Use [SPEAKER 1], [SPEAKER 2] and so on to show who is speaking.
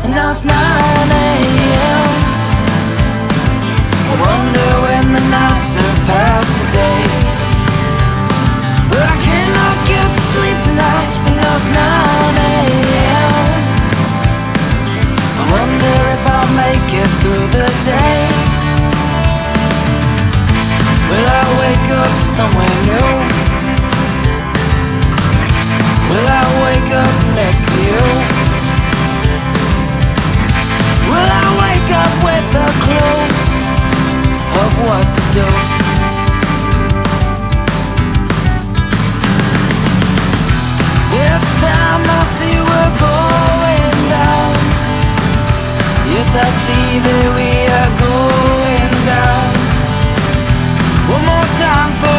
[SPEAKER 1] and now it's 9 a.m. I wonder when the nights are past today, but I cannot get to sleep tonight, and now it's 9 a.m. I wonder if I'll make it through the day. Will I wake up somewhere new? Will I wake up next to you? Will I wake up with a clue of what to do? This time I see we're going down. Yes, I see that we are going down. One more time for